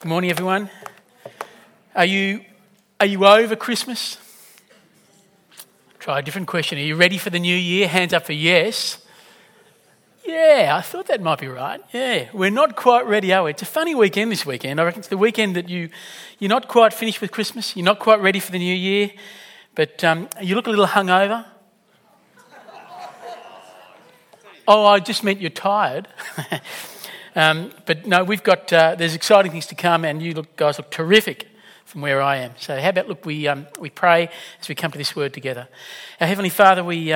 Good morning, everyone. Are you over Christmas? Try a different question. Are you ready for the new year? Hands up for yes. Yeah, I thought that might be right. Yeah, we're not quite ready, are we? It's a funny weekend this weekend. I reckon it's the weekend that you're not quite finished with Christmas. You're not quite ready for the new year, but you look a little hungover. Oh, I just meant you're tired. But no, we've got, there's exciting things to come, and you guys look terrific from where I am. So how about, we pray as we come to this word together. Our Heavenly Father, we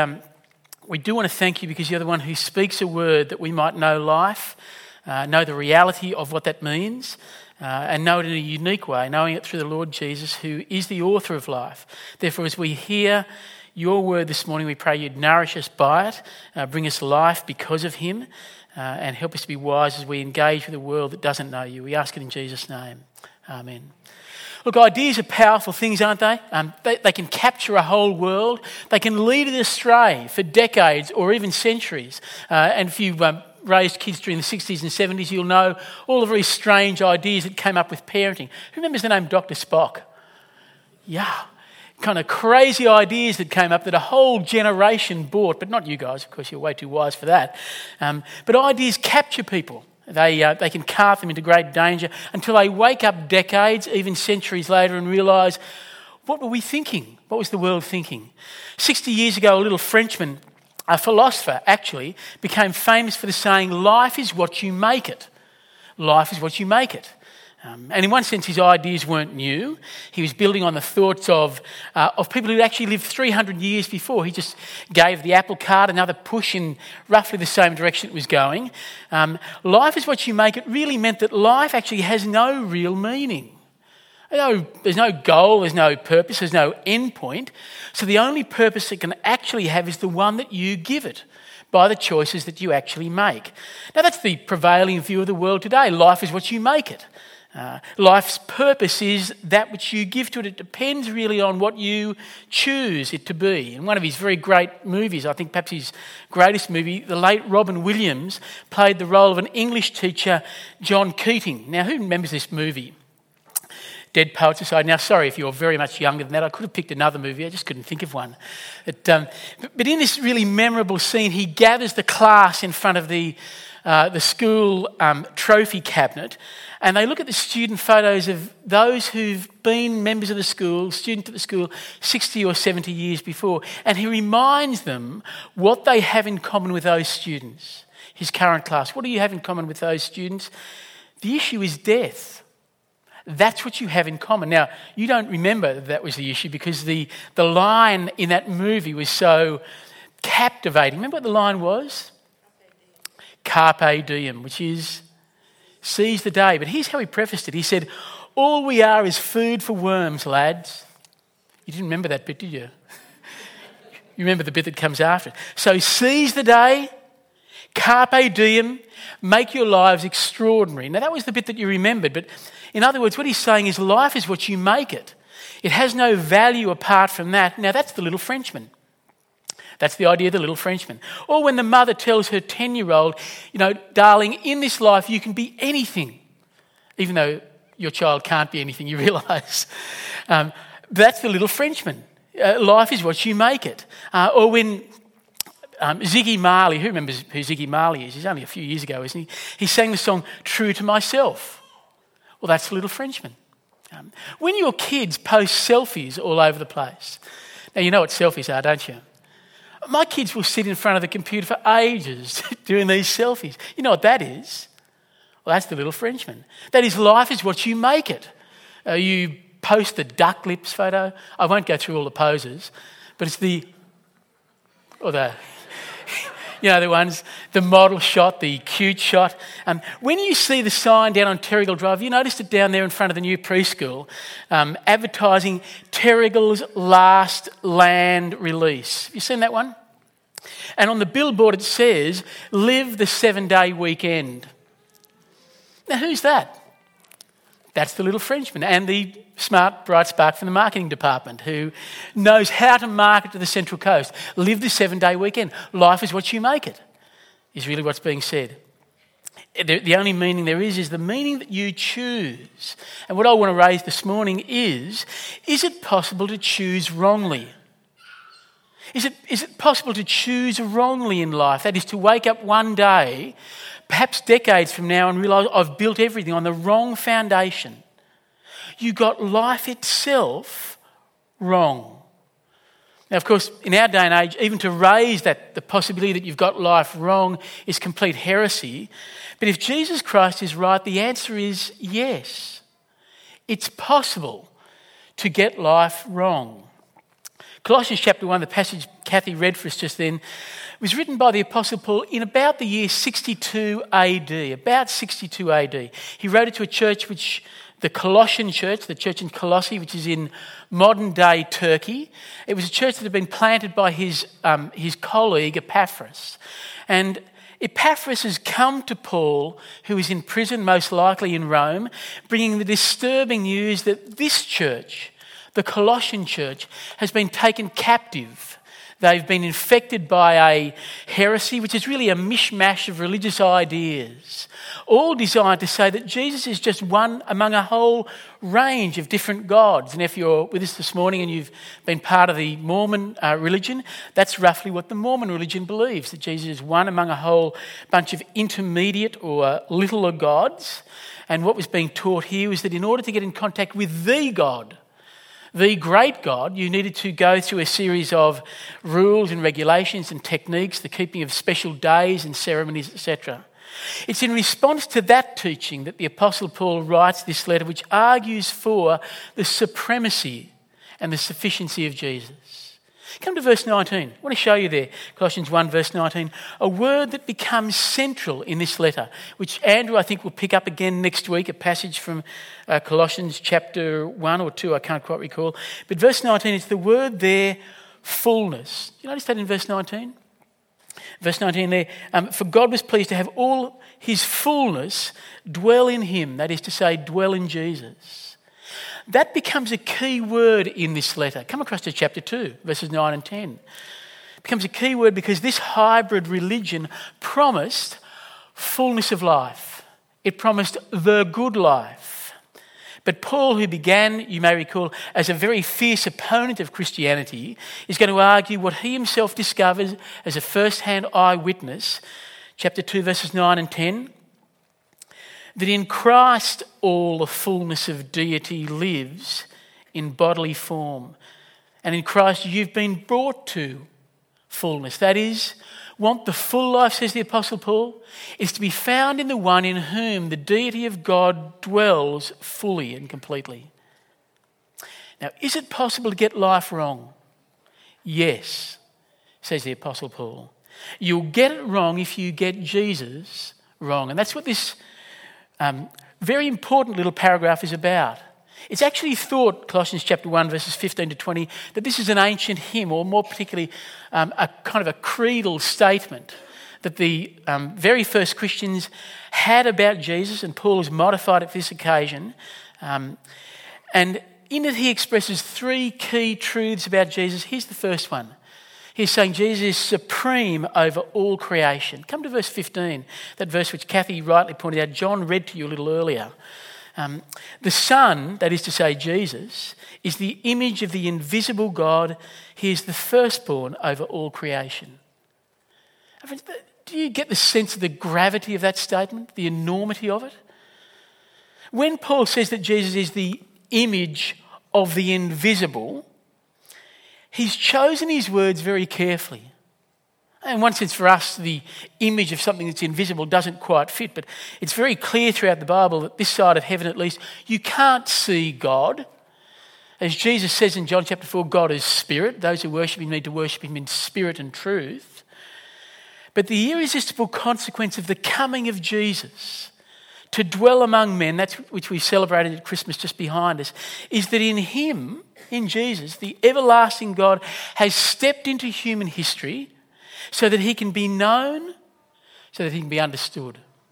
do want to thank you because you're the one who speaks a word that we might know life, know the reality of what that means, and know it in a unique way, knowing it through the Lord Jesus, who is the author of life. Therefore, as we hear your word this morning, we pray you'd nourish us by it, bring us life because of him, and help us to be wise as we engage with a world that doesn't know you. We ask it in Jesus' name. Amen. Look, ideas are powerful things, aren't they? They can capture a whole world. They can lead it astray for decades or even centuries. And if you raised kids during the 60s and 70s, you'll know all the very strange ideas that came up with parenting. Who remembers the name Dr. Spock? Yeah. Kind of crazy ideas that came up that a whole generation bought, but not you guys, of course, you're way too wise for that. But ideas capture people. They can cart them into great danger until they wake up decades, even centuries later, and realise, what were we thinking? What was the world thinking? 60 years ago, a little Frenchman, a philosopher actually, became famous for the saying, life is what you make it. Life is what you make it. And in one sense, his ideas weren't new. He was building on the thoughts of people who actually lived 300 years before. He just gave the apple cart another push in roughly the same direction it was going. Life is what you make it really meant that life actually has no real meaning. There's no goal, there's no purpose, there's no end point. So the only purpose it can actually have is the one that you give it by the choices that you actually make. Now, that's the prevailing view of the world today. Life is what you make it. Life's purpose is that which you give to it. It depends really on what you choose it to be. In one of his very great movies, I think perhaps his greatest movie, the late Robin Williams played the role of an English teacher, John Keating. Now, who remembers this movie? Dead Poets Society. Now, sorry if you're very much younger than that. I could have picked another movie. I just couldn't think of one. But in this really memorable scene, he gathers the class in front of the school trophy cabinet, and they look at the student photos of those who've been members of the school, students at the school 60 or 70 years before, and he reminds them what they have in common with those students, his current class. What do you have in common with those students? The issue is death. That's what you have in common. Now, you don't remember that was the issue because the line in that movie was so captivating. Remember what the line was? Carpe diem, which is seize the day. But here's how he prefaced it. He said, all we are is food for worms, lads. You didn't remember that bit, did you? You remember the bit that comes after it. So seize the day, carpe diem, make your lives extraordinary. Now that was the bit that you remembered, but in other words, what he's saying is life is what you make it. It has no value apart from that. Now that's the little Frenchman. That's the idea of the little Frenchman. Or when the mother tells her 10-year-old, darling, in this life you can be anything, even though your child can't be anything, you realise. That's the little Frenchman. Life is what you make it. Or when Ziggy Marley, who remembers who Ziggy Marley is? He's only a few years ago, isn't he? He sang the song True to Myself. Well, that's the little Frenchman. When your kids post selfies all over the place, now you know what selfies are, don't you? My kids will sit in front of the computer for ages doing these selfies. You know what that is? Well, that's the little Frenchman. That is, life is what you make it. You post the duck lips photo. I won't go through all the poses, but it's the ones, the model shot, the cute shot. When you see the sign down on Terrigal Drive, you noticed it down there in front of the new preschool, advertising Terrigal's last land release. Have you seen that one? And on the billboard it says, live the 7-day weekend. Now who's that? That's the little Frenchman and the smart, bright spark from the marketing department who knows how to market to the Central Coast. Live the 7-day weekend. Life is what you make it, is really what's being said. The only meaning there is the meaning that you choose. And what I want to raise this morning is it possible to choose wrongly? Is it possible to choose wrongly in life? That is, to wake up one day, perhaps decades from now, and realise I've built everything on the wrong foundation. You got life itself wrong. Now, of course, in our day and age, even to raise the possibility that you've got life wrong is complete heresy. But if Jesus Christ is right, the answer is yes. It's possible to get life wrong. Colossians chapter 1, the passage Kathy read for us just then, was written by the Apostle Paul in about the year 62 AD, about 62 AD. He wrote it to a church the Colossian church, the church in Colossae, which is in modern-day Turkey. It was a church that had been planted by his colleague Epaphras. And Epaphras has come to Paul, who is in prison, most likely in Rome, bringing the disturbing news that this church, the Colossian church, has been taken captive. They've been infected by a heresy, which is really a mishmash of religious ideas, all designed to say that Jesus is just one among a whole range of different gods. And if you're with us this morning and you've been part of the Mormon religion, that's roughly what the Mormon religion believes, that Jesus is one among a whole bunch of intermediate or littler gods. And what was being taught here was that in order to get in contact with the God, the great God, you needed to go through a series of rules and regulations and techniques, the keeping of special days and ceremonies, etc. It's in response to that teaching that the Apostle Paul writes this letter, which argues for the supremacy and the sufficiency of Jesus. Come to verse 19. I want to show you there, Colossians 1 verse 19, a word that becomes central in this letter, which Andrew, I think, will pick up again next week, a passage from Colossians chapter 1 or 2, I can't quite recall. But verse 19 is the word there, fullness. You notice that in verse 19? Verse 19 there, for God was pleased to have all his fullness dwell in him, that is to say, dwell in Jesus. That becomes a key word in this letter. Come across to chapter 2, verses 9 and 10. It becomes a key word because this hybrid religion promised fullness of life. It promised the good life. But Paul, who began, you may recall, as a very fierce opponent of Christianity, is going to argue what he himself discovers as a first-hand eyewitness, chapter 2, verses 9 and 10, that in Christ all the fullness of deity lives in bodily form. And in Christ you've been brought to fullness. That is, want the full life, says the Apostle Paul, is to be found in the one in whom the deity of God dwells fully and completely. Now, is it possible to get life wrong? Yes, says the Apostle Paul. You'll get it wrong if you get Jesus wrong. And that's what this very important little paragraph is about. It's actually thought, Colossians chapter 1, verses 15 to 20, that this is an ancient hymn, or more particularly a kind of a creedal statement that the very first Christians had about Jesus, and Paul has modified it for this occasion. And in it he expresses three key truths about Jesus. Here's the first one. He's saying Jesus is supreme over all creation. Come to verse 15, that verse which Kathy rightly pointed out. John read to you a little earlier. The Son, that is to say Jesus, is the image of the invisible God. He is the firstborn over all creation. Do you get the sense of the gravity of that statement, the enormity of it? When Paul says that Jesus is the image of the invisible, he's chosen his words very carefully. In one sense, for us, the image of something that's invisible doesn't quite fit, but it's very clear throughout the Bible that this side of heaven at least, you can't see God. As Jesus says in John chapter 4, God is spirit. Those who worship him need to worship him in spirit and truth. But the irresistible consequence of the coming of Jesus to dwell among men, that's which we celebrated at Christmas just behind us, is that in him, in Jesus, the everlasting God has stepped into human history so that he can be known, so that he can be understood.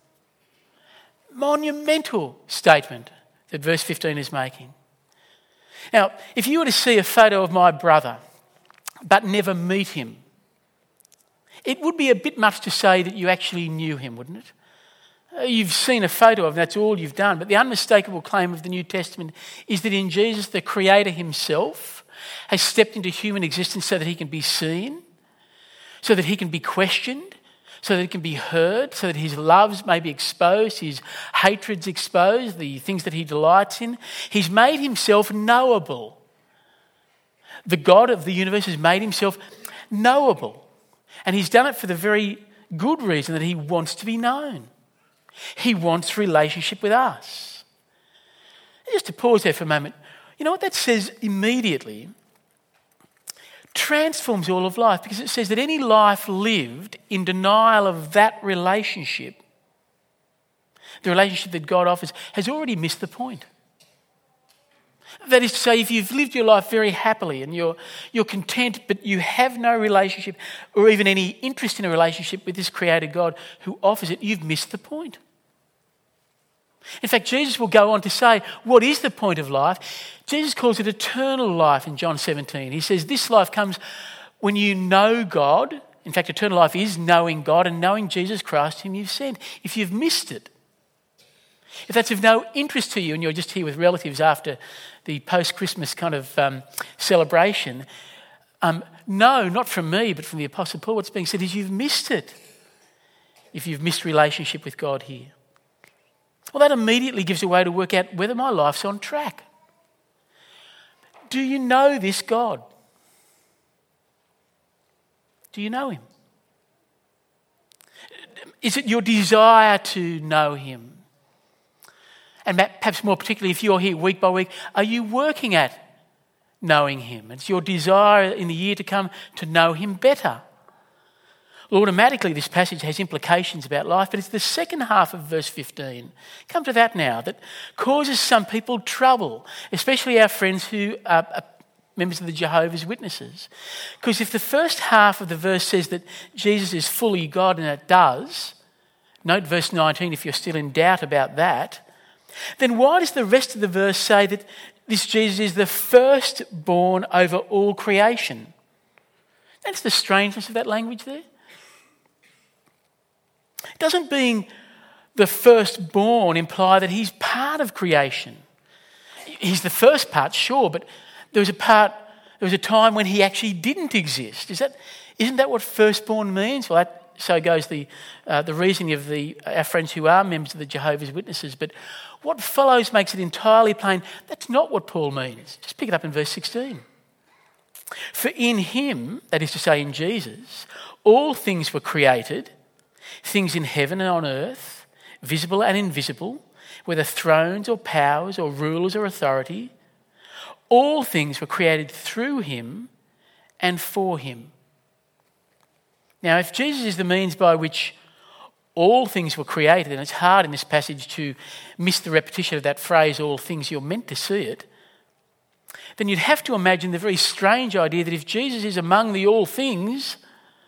Monumental statement that verse 15 is making. Now, if you were to see a photo of my brother but never meet him, it would be a bit much to say that you actually knew him, wouldn't it? You've seen a photo of him, that's all you've done. But the unmistakable claim of the New Testament is that in Jesus, the Creator himself has stepped into human existence so that he can be seen, so that he can be questioned, so that he can be heard, so that his loves may be exposed, his hatreds exposed, the things that he delights in. He's made himself knowable. The God of the universe has made himself knowable. And he's done it for the very good reason that he wants to be known. He wants relationship with us. Just to pause there for a moment, you know what that says immediately? Transforms all of life, because it says that any life lived in denial of that relationship, the relationship that God offers, has already missed the point. That is to say, if you've lived your life very happily and you're content, but you have no relationship or even any interest in a relationship with this Creator God who offers it, you've missed the point. In fact, Jesus will go on to say, what is the point of life? Jesus calls it eternal life in John 17. He says this life comes when you know God. In fact, eternal life is knowing God and knowing Jesus Christ whom you've sent. If you've missed it, if that's of no interest to you and you're just here with relatives after the post-Christmas kind of celebration, no, not from me, but from the Apostle Paul, what's being said is you've missed it if you've missed relationship with God here. Well, that immediately gives a way to work out whether my life's on track. Do you know this God? Do you know him? Is it your desire to know him? And perhaps more particularly, if you're here week by week, are you working at knowing him? It's your desire in the year to come to know him better. Well, automatically this passage has implications about life, but it's the second half of verse 15. Come to that now, that causes some people trouble, especially our friends who are members of the Jehovah's Witnesses. Because if the first half of the verse says that Jesus is fully God, and it does, note verse 19 if you're still in doubt about that, then why does the rest of the verse say that this Jesus is the firstborn over all creation? That's the strangeness of that language there. Doesn't being the firstborn imply that he's part of creation? He's the first part, sure, but there was a time when he actually didn't exist. Isn't that what firstborn means? Well, so goes the reasoning of our friends who are members of the Jehovah's Witnesses. But what follows makes it entirely plain that's not what Paul means. Just pick it up in verse 16. For in him, that is to say in Jesus, all things were created, things in heaven and on earth, visible and invisible, whether thrones or powers or rulers or authority. All things were created through him and for him. Now, if Jesus is the means by which all things were created, and it's hard in this passage to miss the repetition of that phrase, all things, you're meant to see it, then you'd have to imagine the very strange idea that if Jesus is among the all things,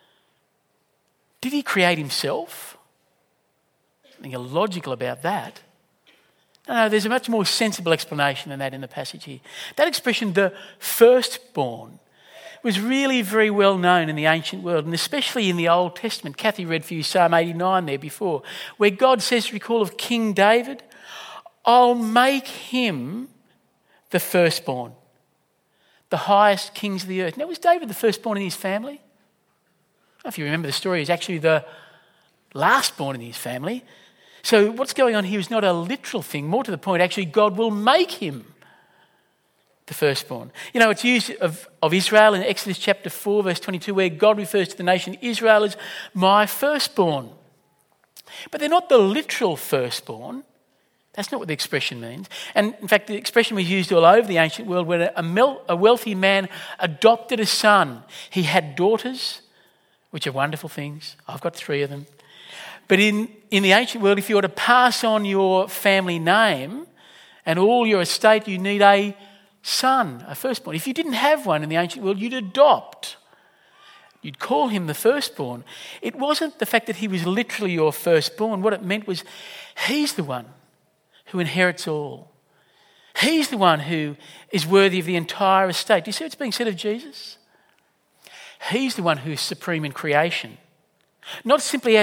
did he create himself? Something illogical about that. No, there's a much more sensible explanation than that in the passage here. That expression, the firstborn, was really very well known in the ancient world, and especially in the Old Testament. Kathy read for you Psalm 89 there before, where God says, recall of King David, I'll make him the firstborn, the highest kings of the earth. Now, was David the firstborn in his family? I don't know if you remember the story, he was actually the lastborn in his family. So what's going on here is not a literal thing. More to the point, actually, God will make him the firstborn. You know, it's used of Israel in Exodus chapter 4, verse 22, where God refers to the nation Israel as my firstborn. But they're not the literal firstborn. That's not what the expression means. And in fact, the expression was used all over the ancient world where a wealthy man adopted a son. He had daughters, which are wonderful things. I've got 3 of them. But in the ancient world, if you were to pass on your family name and all your estate, you need a son, a firstborn. If you didn't have one in the ancient world, you'd adopt. You'd call him the firstborn. It wasn't the fact that he was literally your firstborn. What it meant was he's the one who inherits all. He's the one who is worthy of the entire estate. Do you see what's being said of Jesus? He's the one who is supreme in creation. Not simply as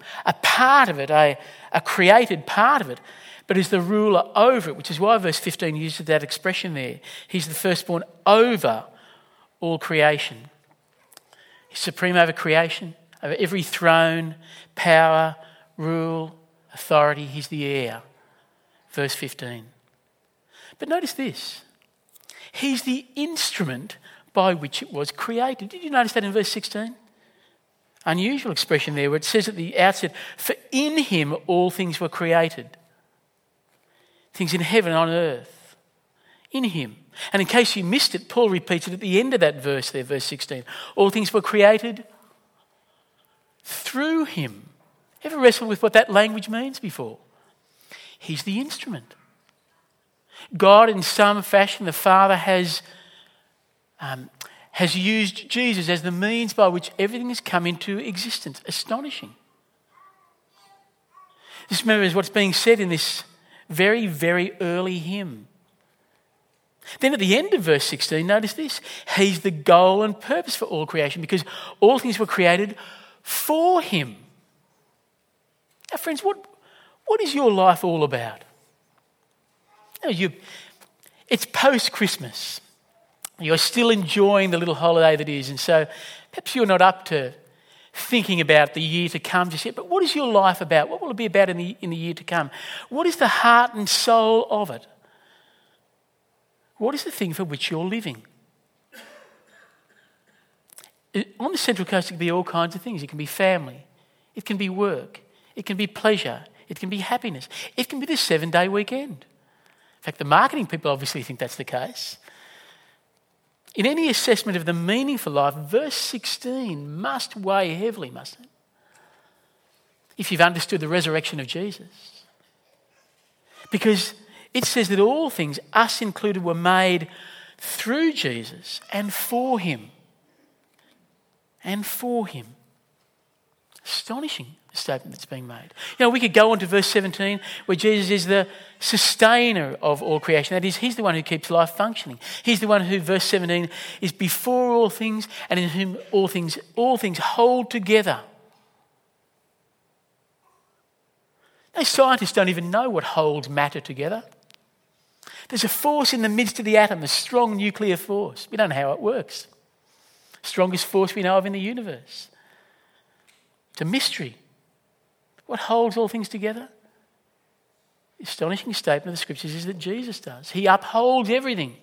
a part of it, a created part of it, but is the ruler over it, which is why verse 15 uses that expression there. He's the firstborn over all creation. He's supreme over creation, over every throne, power, rule, authority. He's the heir. Verse 15. But notice this. He's the instrument by which it was created. Did you notice that in verse 16? Unusual expression there where it says at the outset, for in him all things were created. Things in heaven and on earth. In him. And in case you missed it, Paul repeats it at the end of that verse there, verse 16. All things were created through him. Ever wrestled with what that language means before? He's the instrument. God, in some fashion, the Father has used Jesus as the means by which everything has come into existence. Astonishing. This, remember, is what's being said in this very, very early hymn. Then at the end of verse 16, notice this. He's the goal and purpose for all creation because all things were created for him. Now, friends, what is your life all about? It's post-Christmas. You're still enjoying the little holiday that is, and so perhaps you're not up to thinking about the year to come just yet, but what is your life about? What will it be about in the year to come? What is the heart and soul of it? What is the thing for which you're living? On the Central Coast, it can be all kinds of things. It can be family. It can be work. It can be pleasure. It can be happiness. It can be the 7-day weekend. In fact, the marketing people obviously think that's the case. In any assessment of the meaning for life, verse 16 must weigh heavily, mustn't it? If you've understood the resurrection of Jesus. Because it says that all things, us included, were made through Jesus and for him. And for him. Astonishing, the statement that's being made. You know, we could go on to verse 17 where Jesus is the sustainer of all creation. That is, he's the one who keeps life functioning. He's the one who, verse 17, is before all things and in whom all things hold together. No, scientists don't even know what holds matter together. There's a force in the midst of the atom, a strong nuclear force. We don't know how it works. Strongest force we know of in the universe. It's a mystery. What holds all things together? The astonishing statement of the scriptures is that Jesus does. He upholds everything.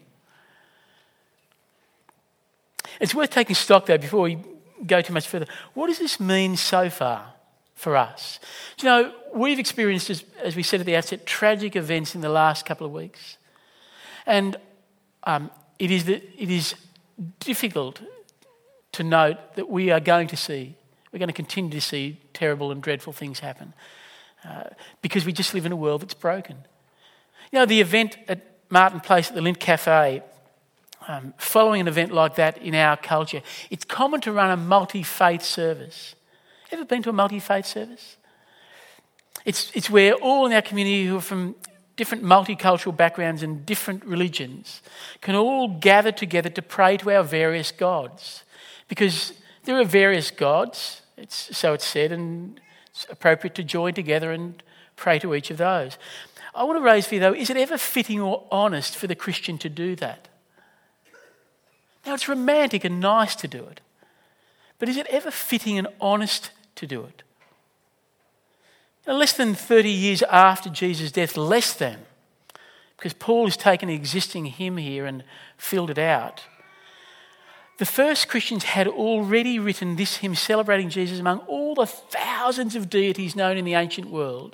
It's worth taking stock though before we go too much further. What does this mean so far for us? Do you know, we've experienced, as we said at the outset, tragic events in the last couple of weeks. And it is difficult to note that we're going to continue to see terrible and dreadful things happen because we just live in a world that's broken. You know, the event at Martin Place at the Lindt Cafe, following an event like that in our culture, it's common to run a multi-faith service. Ever been to a multi-faith service? It's where all in our community who are from different multicultural backgrounds and different religions can all gather together to pray to our various gods. Because there are various gods, so it's said, and it's appropriate to join together and pray to each of those. I want to raise for you though, is it ever fitting or honest for the Christian to do that? Now it's romantic and nice to do it, but is it ever fitting and honest to do it? Now, less than 30 years after Jesus' death, because Paul has taken an existing hymn here and filled it out. The first Christians had already written this hymn celebrating Jesus among all the thousands of deities known in the ancient world.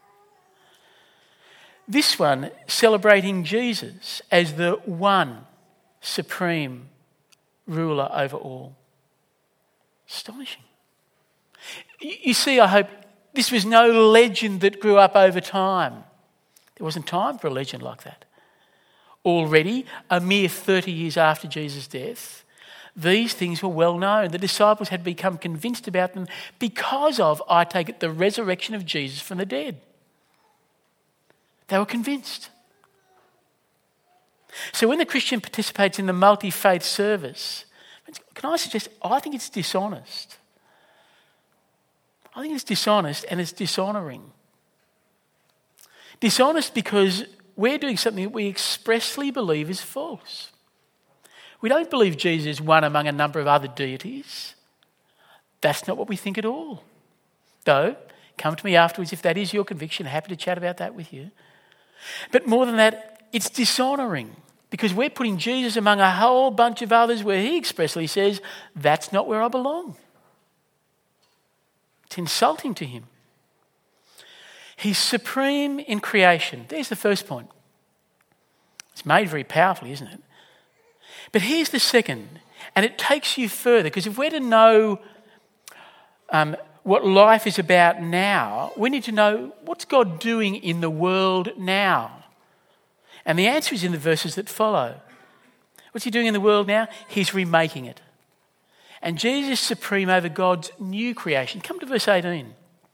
This one celebrating Jesus as the one supreme ruler over all. Astonishing. You see, I hope this was no legend that grew up over time. There wasn't time for a legend like that. Already, a mere 30 years after Jesus' death, these things were well known. The disciples had become convinced about them because of, I take it, the resurrection of Jesus from the dead. They were convinced. So when the Christian participates in the multi-faith service, can I suggest, I think it's dishonest. I think it's dishonest and it's dishonouring. Dishonest because we're doing something that we expressly believe is false. We don't believe Jesus is one among a number of other deities. That's not what we think at all. Though, come to me afterwards if that is your conviction. Happy to chat about that with you. But more than that, it's dishonouring because we're putting Jesus among a whole bunch of others where he expressly says, that's not where I belong. It's insulting to him. He's supreme in creation. There's the first point. It's made very powerfully, isn't it? But here's the second, and it takes you further, because if we're to know what life is about now, we need to know what's God doing in the world now. And the answer is in the verses that follow. What's he doing in the world now? He's remaking it. And Jesus is supreme over God's new creation. Come to verse 18,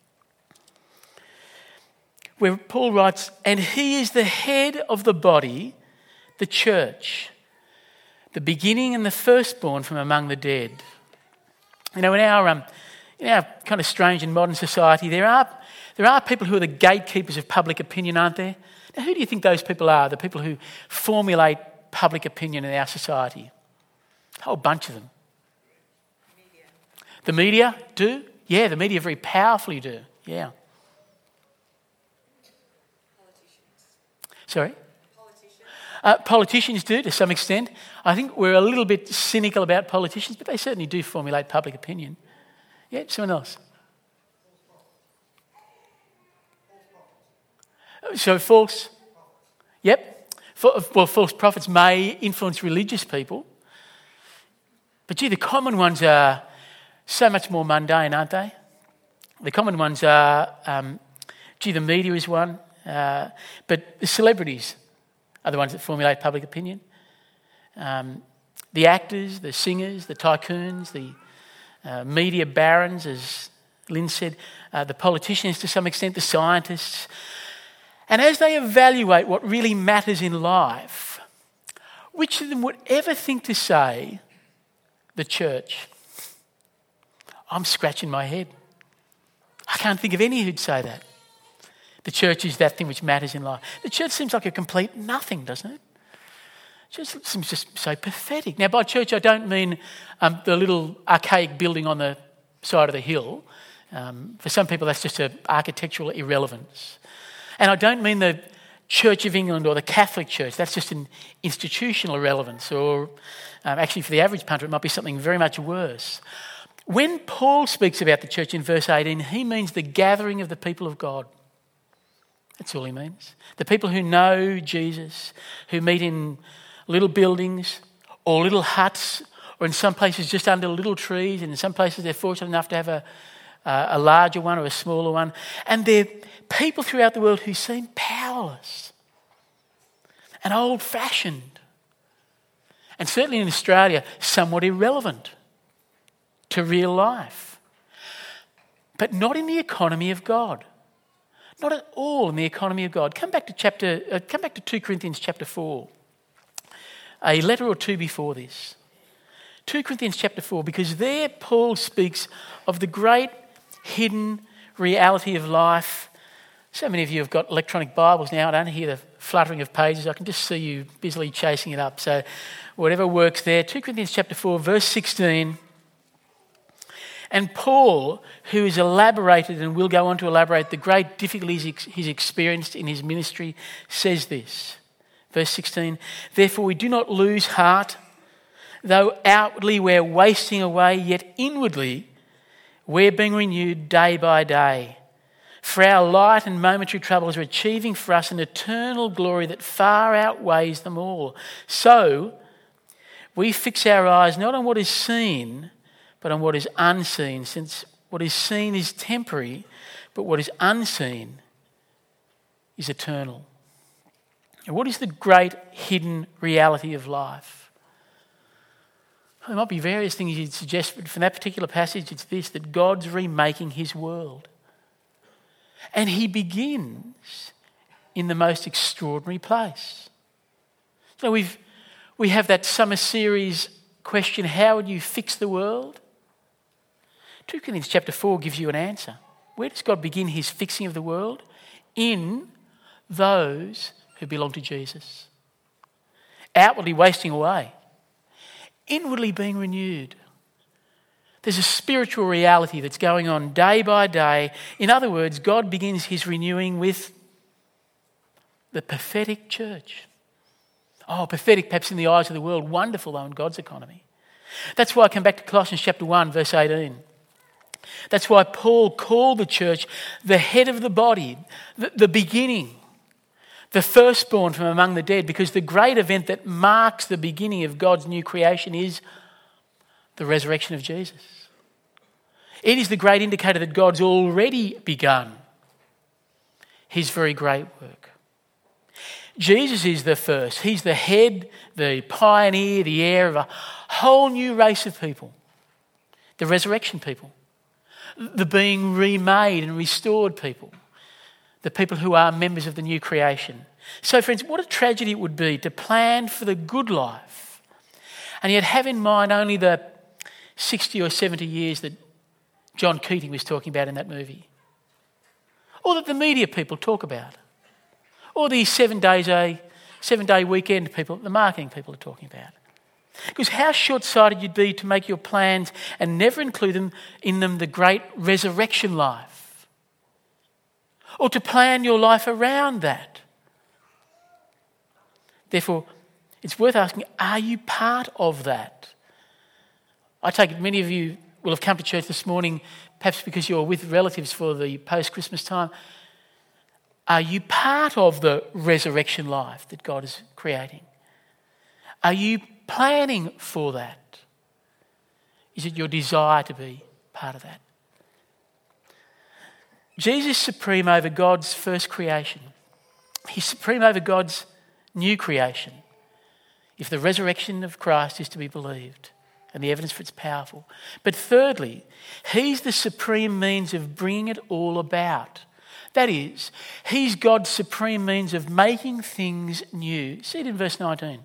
where Paul writes, and he is the head of the body, the church, the beginning and the firstborn from among the dead. You know, in our kind of strange and modern society, there are people who are the gatekeepers of public opinion, aren't there? Now, who do you think those people are, the people who formulate public opinion in our society? A whole bunch of them. Media. The media do? Yeah, the media very powerfully do, yeah. Politicians. Sorry? Politicians. Politicians do, to some extent. I think we're a little bit cynical about politicians, but they certainly do formulate public opinion. Yeah, someone else. So false. Yep. False prophets may influence religious people. But gee, the common ones are so much more mundane, aren't they? The common ones are, the media is one. But the celebrities are the ones that formulate public opinion. The actors, the singers, the tycoons, the media barons, as Lynn said, the politicians to some extent, the scientists. And as they evaluate what really matters in life, which of them would ever think to say, the church? I'm scratching my head. I can't think of any who'd say that. The church is that thing which matters in life. The church seems like a complete nothing, doesn't it? It just seems just so pathetic. Now, by church, I don't mean the little archaic building on the side of the hill. For some people, that's just an architectural irrelevance. And I don't mean the Church of England or the Catholic Church. That's just an institutional irrelevance. Or actually, for the average punter, it might be something very much worse. When Paul speaks about the church in verse 18, he means the gathering of the people of God. That's all he means. The people who know Jesus, who meet in little buildings or little huts, or in some places just under little trees, and in some places they're fortunate enough to have a larger one or a smaller one. And they're people throughout the world who seem powerless and old-fashioned, and certainly in Australia, somewhat irrelevant to real life. But not in the economy of God. Not at all in the economy of God. Come back to 2 Corinthians chapter 4. A letter or two before this. 2 Corinthians chapter 4, because there Paul speaks of the great hidden reality of life. So many of you have got electronic Bibles now. I don't hear the fluttering of pages. I can just see you busily chasing it up. So whatever works there. 2 Corinthians chapter 4, verse 16. And Paul, who has elaborated and will go on to elaborate the great difficulties he's experienced in his ministry, says this. Verse 16, therefore we do not lose heart, though outwardly we're wasting away, yet inwardly we're being renewed day by day. For our light and momentary troubles are achieving for us an eternal glory that far outweighs them all. So we fix our eyes not on what is seen, but on what is unseen, since what is seen is temporary, but what is unseen is eternal. And what is the great hidden reality of life? Well, there might be various things you'd suggest, but from that particular passage, it's this, that God's remaking his world. And he begins in the most extraordinary place. So we have that summer series question, how would you fix the world? 2 Corinthians chapter 4 gives you an answer. Where does God begin his fixing of the world? In those who belong to Jesus. Outwardly wasting away. Inwardly being renewed. There's a spiritual reality that's going on day by day. In other words, God begins his renewing with the pathetic church. Oh, pathetic perhaps in the eyes of the world, wonderful though in God's economy. That's why I come back to Colossians chapter 1, verse 18. That's why Paul called the church the head of the body, the beginning, the firstborn from among the dead, because the great event that marks the beginning of God's new creation is the resurrection of Jesus. It is the great indicator that God's already begun his very great work. Jesus is the first. He's the head, the pioneer, the heir of a whole new race of people. The resurrection people. The being remade and restored people. The people who are members of the new creation. So friends, what a tragedy it would be to plan for the good life and yet have in mind only the 60 or 70 years that John Keating was talking about in that movie. Or that the media people talk about. Or the 7 day weekend people, the marketing people are talking about. Because how short-sighted you'd be to make your plans and never include in them the great resurrection life. Or to plan your life around that. Therefore, it's worth asking, are you part of that? I take it many of you will have come to church this morning, perhaps because you're with relatives for the post-Christmas time. Are you part of the resurrection life that God is creating? Are you planning for that? Is it your desire to be part of that? Jesus is supreme over God's first creation. He's supreme over God's new creation. If the resurrection of Christ is to be believed, and the evidence for it's powerful. But thirdly, he's the supreme means of bringing it all about. That is, he's God's supreme means of making things new. See it in verse 19.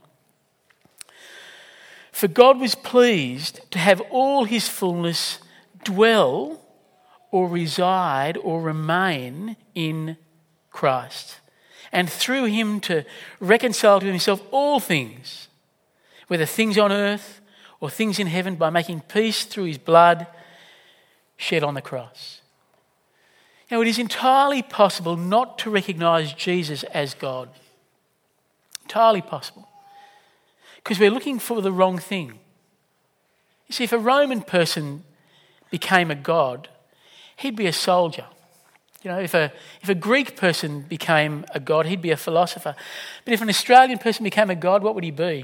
For God was pleased to have all his fullness dwell or reside or remain in Christ, and through him to reconcile to himself all things, whether things on earth or things in heaven, by making peace through his blood shed on the cross. You know, it is entirely possible not to recognise Jesus as God. Entirely possible. Because we're looking for the wrong thing. You see, if a Roman person became a god, he'd be a soldier. You know, if a Greek person became a god, he'd be a philosopher. But if an Australian person became a god, what would he be?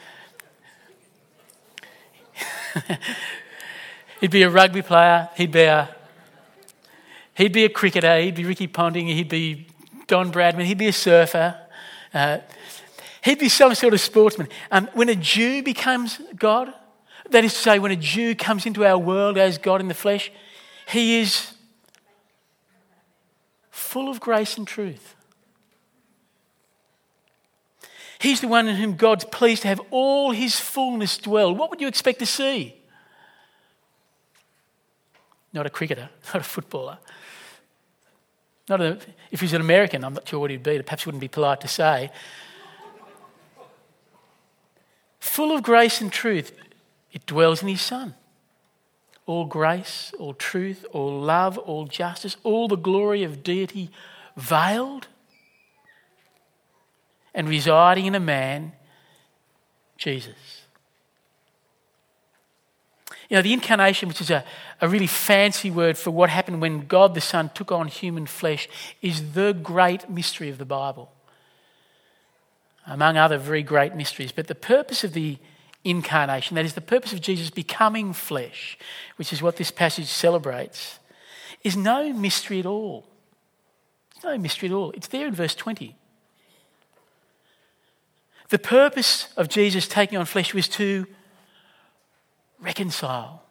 He'd be a rugby player, he'd be a cricketer, he'd be Ricky Ponting, he'd be Don Bradman, he'd be a surfer, he'd be some sort of sportsman. When a Jew becomes God, that is to say, when a Jew comes into our world as God in the flesh, he is full of grace and truth. He's the one in whom God's pleased to have all his fullness dwell. What would you expect to see? Not a cricketer, not a footballer. If he's an American, I'm not sure what he'd be. Perhaps wouldn't be polite to say. Full of grace and truth, it dwells in his Son. All grace, all truth, all love, all justice, all the glory of deity veiled and residing in a man, Jesus. You know, the incarnation, which is a really fancy word for what happened when God the Son took on human flesh, is the great mystery of the Bible, among other very great mysteries. But the purpose of the incarnation, that is the purpose of Jesus becoming flesh, which is what this passage celebrates, is no mystery at all. It's no mystery at all. It's there in verse 20. The purpose of Jesus taking on flesh was to reconcile.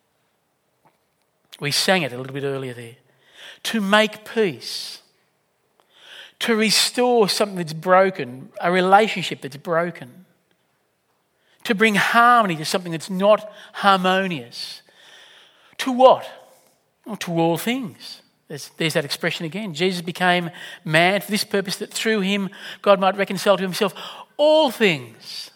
We sang it a little bit earlier there. To make peace. To restore something that's broken, a relationship that's broken. To bring harmony to something that's not harmonious. To what? Well, to all things. There's that expression again. Jesus became man for this purpose, that through him God might reconcile to himself all things.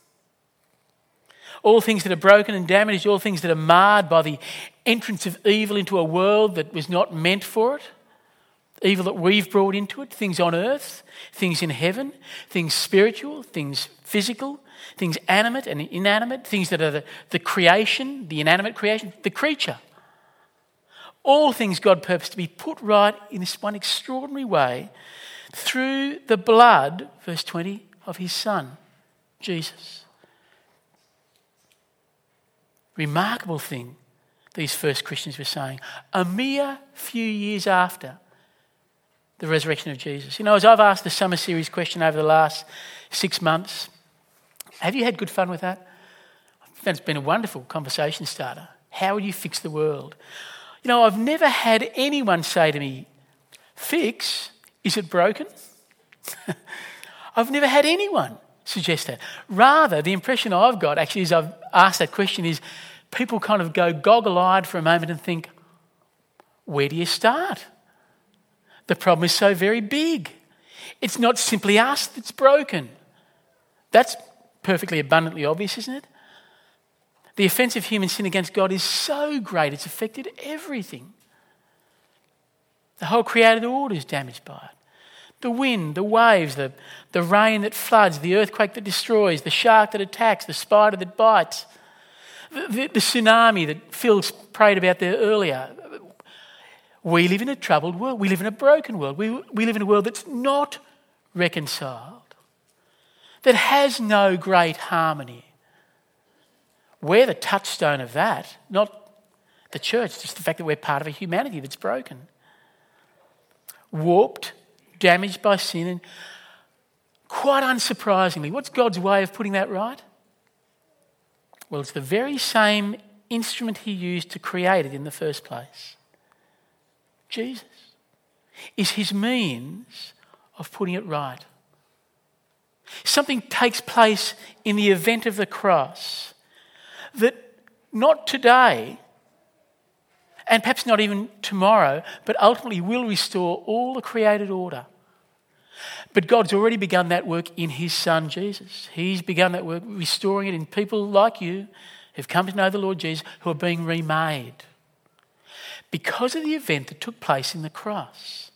All things that are broken and damaged, all things that are marred by the entrance of evil into a world that was not meant for it. Evil that we've brought into it, things on earth, things in heaven, things spiritual, things physical, things animate and inanimate, things that are the creation, the inanimate creation, the creature. All things God purposed to be put right in this one extraordinary way through the blood, verse 20, of his Son, Jesus. Remarkable thing these first Christians were saying, a mere few years after the resurrection of Jesus. You know, as I've asked the summer series question over the last 6 months, have you had good fun with that? It's been a wonderful conversation starter. How would you fix the world? You know, I've never had anyone say to me, fix, is it broken? I've never had anyone suggest that. Rather, the impression I've got actually as I've asked that question is people kind of go goggle-eyed for a moment and think, where do you start? The problem is so very big. It's not simply us that's broken. That's perfectly abundantly obvious, isn't it? The offence of human sin against God is so great, it's affected everything. The whole created order is damaged by it. The wind, the waves, the rain that floods, the earthquake that destroys, the shark that attacks, the spider that bites, the tsunami that Phil prayed about there earlier. We live in a troubled world. We live in a broken world. We live in a world that's not reconciled, that has no great harmony. We're the touchstone of that, not the church, just the fact that we're part of a humanity that's broken. Warped, damaged by sin, and quite unsurprisingly, what's God's way of putting that right? Well, it's the very same instrument he used to create it in the first place. Jesus is his means of putting it right. Something takes place in the event of the cross that not today, and perhaps not even tomorrow, but ultimately will restore all the created order. But God's already begun that work in his Son, Jesus. He's begun that work, restoring it in people like you who've come to know the Lord Jesus, who are being remade because of the event that took place in the cross.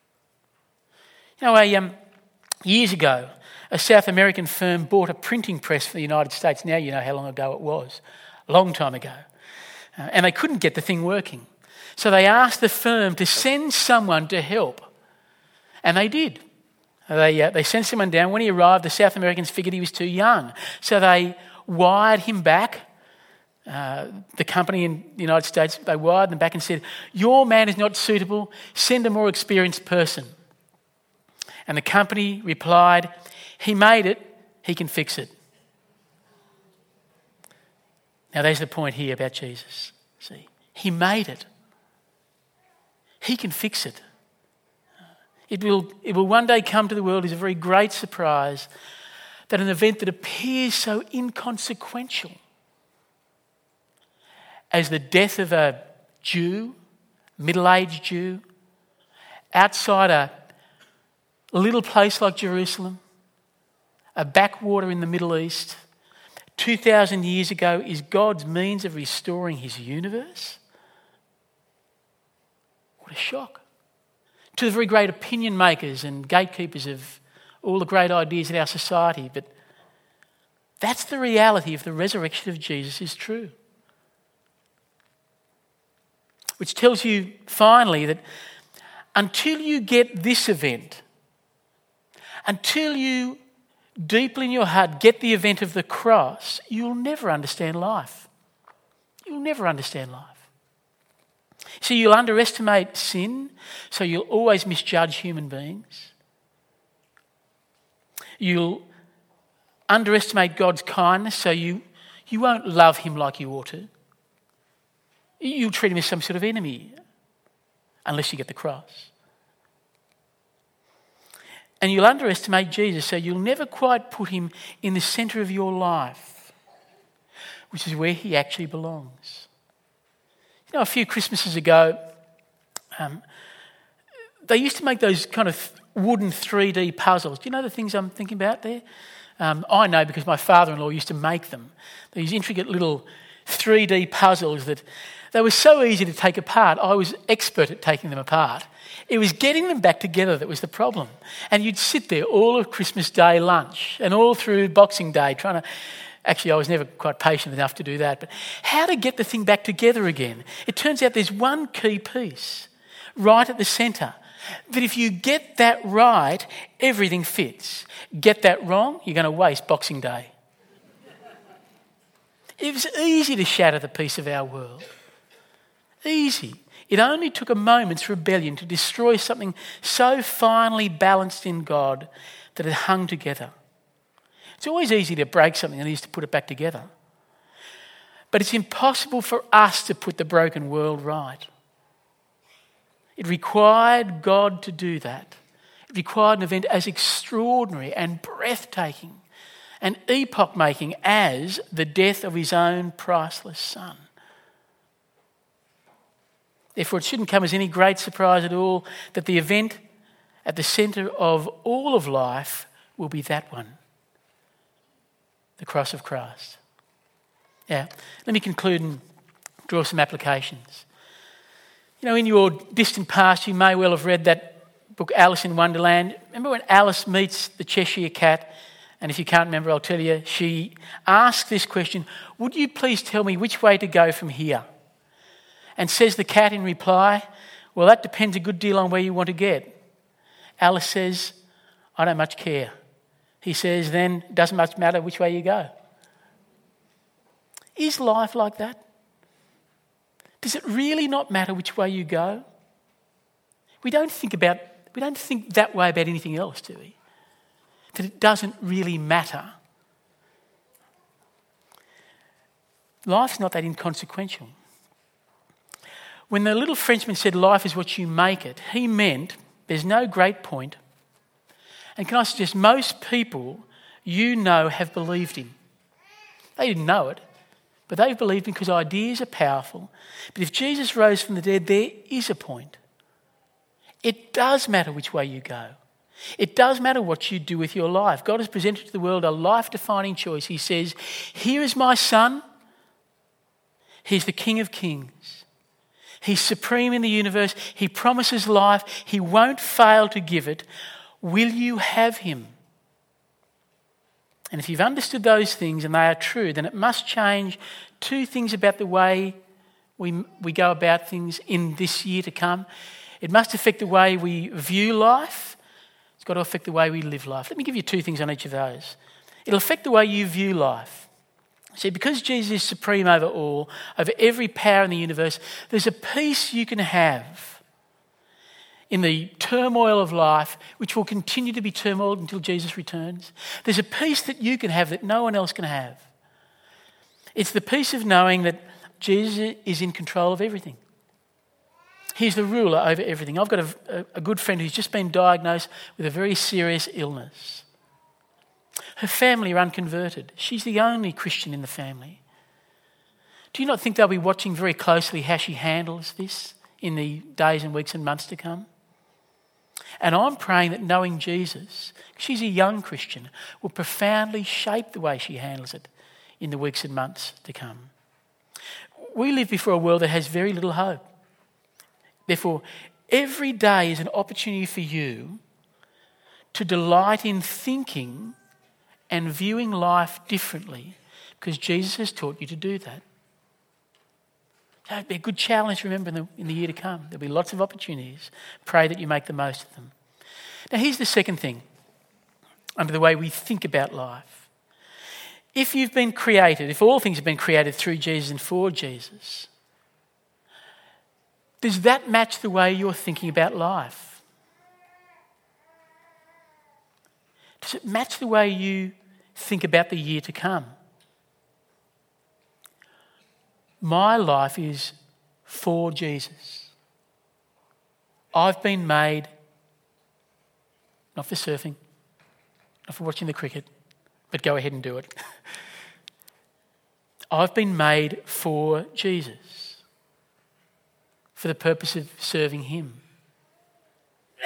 You know, years ago, a South American firm bought a printing press for the United States. Now you know how long ago it was. A long time ago. And they couldn't get the thing working. So they asked the firm to send someone to help. And they did. They sent someone down. When he arrived, the South Americans figured he was too young. So they wired him back. The company in the United States, they wired them back and said, your man is not suitable. Send a more experienced person. And the company replied, he made it, he can fix it. Now there's the point here about Jesus. See, he made it. He can fix it. It will one day come to the world as a very great surprise that an event that appears so inconsequential as the death of a Jew, middle-aged Jew, outside a little place like Jerusalem, a backwater in the Middle East, 2,000 years ago, is God's means of restoring his universe. What a shock. To the very great opinion makers and gatekeepers of all the great ideas in our society. But that's the reality of the resurrection of Jesus is true. Which tells you finally that until you get this event, until you deeply in your heart get the event of the cross, you'll never understand life. You'll never understand life. So you'll underestimate sin, so you'll always misjudge human beings. You'll underestimate God's kindness, so you won't love him like you ought to. You'll treat him as some sort of enemy, unless you get the cross. And you'll underestimate Jesus, so you'll never quite put him in the centre of your life, which is where he actually belongs. You know, a few Christmases ago, they used to make those kind of wooden 3D puzzles. Do you know the things I'm thinking about there? I know because my father-in-law used to make them. These intricate little 3D puzzles that they were so easy to take apart. I was expert at taking them apart. It was getting them back together that was the problem. And you'd sit there all of Christmas Day lunch and all through Boxing Day trying to... Actually, I was never quite patient enough to do that. But how to get the thing back together again? It turns out there's one key piece right at the centre. That if you get that right, everything fits. Get that wrong, you're going to waste Boxing Day. It was easy to shatter the peace of our world. Easy. It only took a moment's rebellion to destroy something so finely balanced in God that it hung together. It's always easy to break something than it is to put it back together. But it's impossible for us to put the broken world right. It required God to do that. It required an event as extraordinary and breathtaking and epoch-making as the death of his own priceless son. Therefore, it shouldn't come as any great surprise at all that the event at the centre of all of life will be that one, the cross of Christ. Now, let me conclude and draw some applications. You know, in your distant past, you may well have read that book, Alice in Wonderland. Remember when Alice meets the Cheshire Cat? And if you can't remember, I'll tell you. She asks this question, would you please tell me which way to go from here? And says the cat in reply, well, that depends a good deal on where you want to get. Alice says, I don't much care. He says, then it doesn't much matter which way you go. Is life like that? Does it really not matter which way you go? We don't think that way about anything else, do we? That it doesn't really matter. Life's not that inconsequential. When the little Frenchman said life is what you make it, he meant there's no great point. And can I suggest most people you know have believed him. They didn't know it, but they've believed him because ideas are powerful. But if Jesus rose from the dead, there is a point. It does matter which way you go. It does matter what you do with your life. God has presented to the world a life-defining choice. He says, here is my son. He's the King of Kings. He's supreme in the universe. He promises life. He won't fail to give it. Will you have him? And if you've understood those things and they are true, then it must change two things about the way we go about things in this year to come. It must affect the way we view life. It's got to affect the way we live life. Let me give you two things on each of those. It'll affect the way you view life. See, because Jesus is supreme over all, over every power in the universe, there's a peace you can have in the turmoil of life, which will continue to be turmoil until Jesus returns. There's a peace that you can have that no one else can have. It's the peace of knowing that Jesus is in control of everything. He's the ruler over everything. I've got a good friend who's just been diagnosed with a very serious illness. Her family are unconverted. She's the only Christian in the family. Do you not think they'll be watching very closely how she handles this in the days and weeks and months to come? And I'm praying that knowing Jesus, she's a young Christian, will profoundly shape the way she handles it in the weeks and months to come. We live before a world that has very little hope. Therefore, every day is an opportunity for you to delight in thinking and viewing life differently because Jesus has taught you to do that. So it'd be a good challenge, remember, in the year to come. There'll be lots of opportunities. Pray that you make the most of them. Now, here's the second thing under the way we think about life. If you've been created, if all things have been created through Jesus and for Jesus, does that match the way you're thinking about life? Does it match the way you think about the year to come? My life is for Jesus. I've been made, not for surfing, not for watching the cricket, but go ahead and do it. I've been made for Jesus, for the purpose of serving him.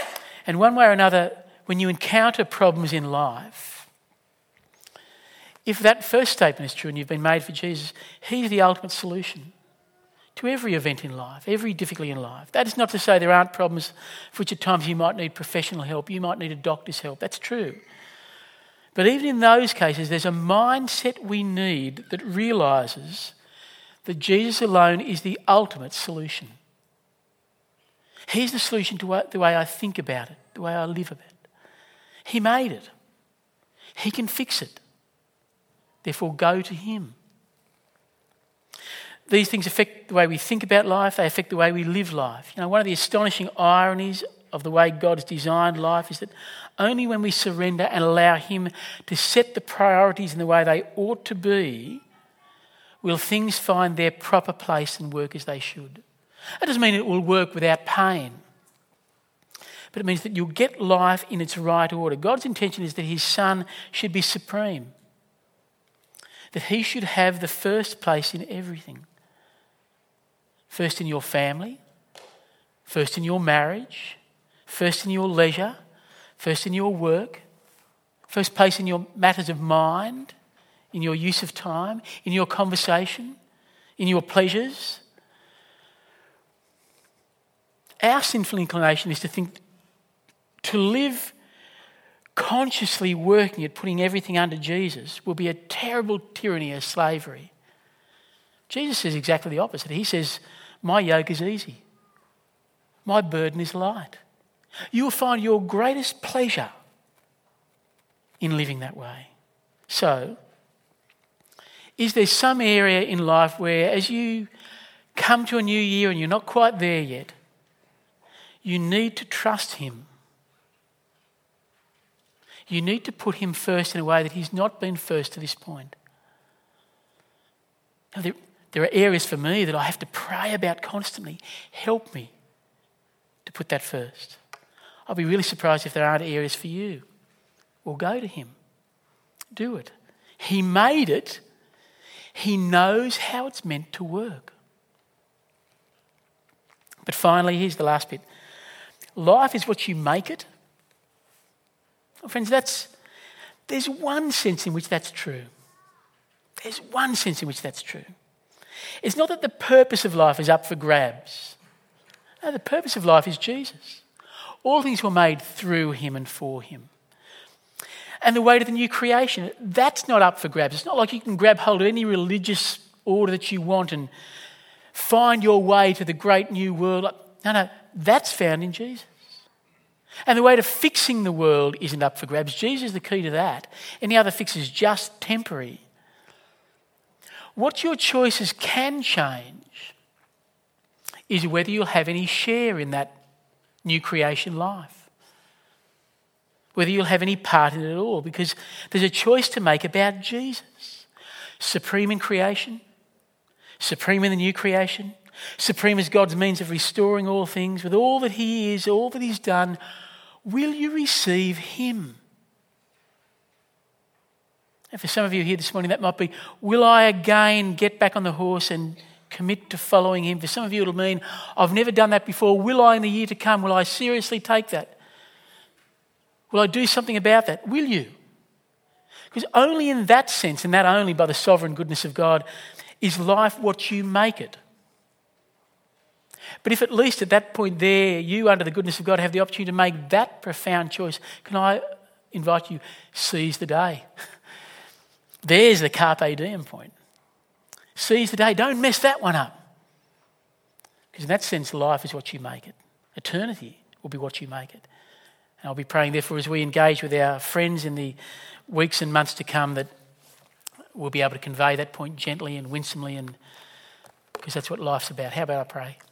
And one way or another, when you encounter problems in life, if that first statement is true and you've been made for Jesus, he's the ultimate solution to every event in life, every difficulty in life. That is not to say there aren't problems for which at times you might need professional help, you might need a doctor's help. That's true. But even in those cases, there's a mindset we need that realises that Jesus alone is the ultimate solution. He's the solution to the way I think about it, the way I live about it. He made it. He can fix it. Therefore, go to him. These things affect the way we think about life. They affect the way we live life. You know, one of the astonishing ironies of the way God has designed life is that only when we surrender and allow him to set the priorities in the way they ought to be will things find their proper place and work as they should. That doesn't mean it will work without pain, but it means that you'll get life in its right order. God's intention is that his Son should be supreme, that he should have the first place in everything. First in your family, first in your marriage, first in your leisure, first in your work, first place in your matters of mind, in your use of time, in your conversation, in your pleasures. Our sinful inclination is to think, to live consciously working at putting everything under Jesus will be a terrible tyranny of slavery. Jesus says exactly the opposite. He says, my yoke is easy. My burden is light. You will find your greatest pleasure in living that way. So, is there some area in life where as you come to a new year and you're not quite there yet, you need to trust him? You need to put him first in a way that he's not been first to this point. Now, there are areas for me that I have to pray about constantly. Help me to put that first. I'll be really surprised if there aren't areas for you. Well, go to him. Do it. He made it. He knows how it's meant to work. But finally, here's the last bit. Life is what you make it. Well, friends, there's one sense in which that's true. There's one sense in which that's true. It's not that the purpose of life is up for grabs. No, the purpose of life is Jesus. All things were made through him and for him. And the way to the new creation, that's not up for grabs. It's not like you can grab hold of any religious order that you want and find your way to the great new world. No, that's found in Jesus. And the way to fixing the world isn't up for grabs. Jesus is the key to that. Any other fix is just temporary. What your choices can change is whether you'll have any share in that new creation life. Whether you'll have any part in it at all, because there's a choice to make about Jesus. Supreme in creation, supreme in the new creation, supreme as God's means of restoring all things, with all that he is, all that he's done. Will you receive him? And for some of you here this morning, that might be, will I again get back on the horse and commit to following him? For some of you, it'll mean, I've never done that before. Will I in the year to come? Will I seriously take that? Will I do something about that? Will you? Because only in that sense, and that only by the sovereign goodness of God, is life what you make it. But if at least at that point there, you under the goodness of God have the opportunity to make that profound choice, can I invite you, seize the day. There's the carpe diem point. Seize the day. Don't mess that one up. Because in that sense, life is what you make it. Eternity will be what you make it. And I'll be praying, therefore, as we engage with our friends in the weeks and months to come, that we'll be able to convey that point gently and winsomely, and because that's what life's about. How about I pray?